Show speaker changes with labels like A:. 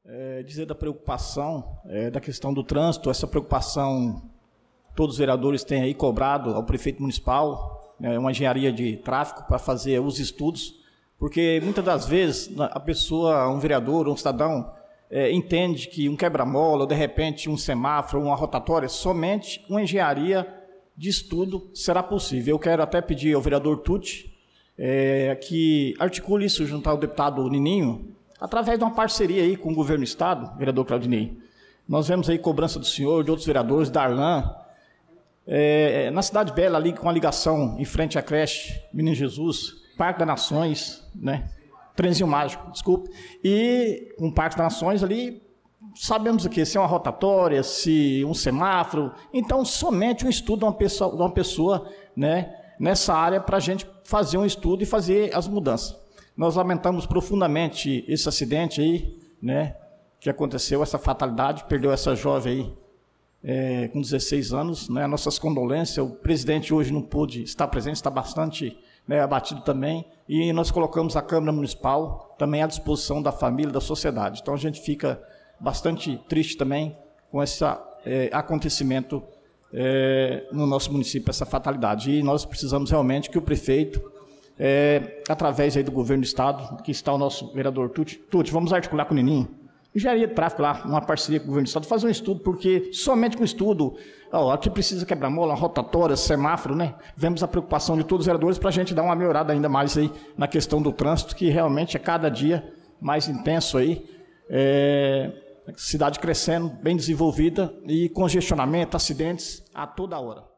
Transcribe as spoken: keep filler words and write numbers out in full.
A: é, dizer da preocupação, é, da questão do trânsito, essa preocupação todos os vereadores têm aí cobrado ao prefeito municipal, é, uma engenharia de tráfego para fazer os estudos, porque muitas das vezes a pessoa, um vereador, um cidadão, é, entende que um quebra-mola, ou de repente um semáforo, uma rotatória, somente uma engenharia de estudo será possível. Eu quero até pedir ao vereador Tucci é, que articule isso junto ao deputado Nininho, através de uma parceria aí com o governo do estado, vereador Claudinei. Nós vemos aí cobrança do senhor, de outros vereadores, da Arlan, é, na Cidade Bela, ali com a ligação em frente à creche Menino Jesus, Parque das Nações, né? Trenzinho Mágico, desculpe, e um Parque das Nações ali, sabemos o que, se é uma rotatória, se um semáforo, então somente um estudo de uma pessoa, de uma pessoa né, nessa área para a gente fazer um estudo e fazer as mudanças. Nós lamentamos profundamente esse acidente aí, né, que aconteceu, essa fatalidade, perdeu essa jovem aí é, com dezesseis anos, né, nossas condolências, o presidente hoje não pôde estar presente, está bastante né, abatido também, e nós colocamos a Câmara Municipal também à disposição da família, da sociedade. Então a gente fica bastante triste também com esse é, acontecimento é, no nosso município, essa fatalidade. E nós precisamos realmente que o prefeito, é, através aí do governo do estado, que está o nosso vereador Tucci, Tucci, vamos articular com o Nininho, engenharia de tráfego lá, uma parceria com o governo do estado, fazer um estudo, porque somente com estudo, ó, aqui precisa quebra-mola, rotatória, semáforo, né? Vemos a preocupação de todos os vereadores para a gente dar uma melhorada ainda mais aí na questão do trânsito, que realmente é cada dia mais intenso aí. É, cidade crescendo, bem desenvolvida e congestionamento, acidentes a toda hora.